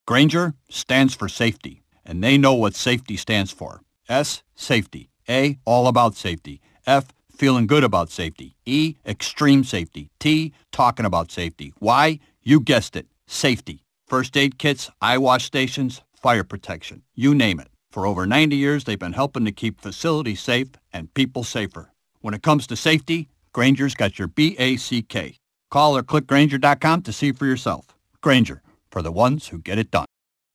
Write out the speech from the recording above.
Grainger stands for safety, and they know what safety stands for. S, safety. A, all about safety. F, feeling good about safety. E, extreme safety. T, talking about safety. Y, you guessed it, safety. First aid kits, eye wash stations, fire protection, you name it. For over 90 years, they've been helping to keep facilities safe and people safer. When it comes to safety, Grainger's got your BACK. Call or click Grainger.com to see for yourself. Grainger, for the ones who get it done.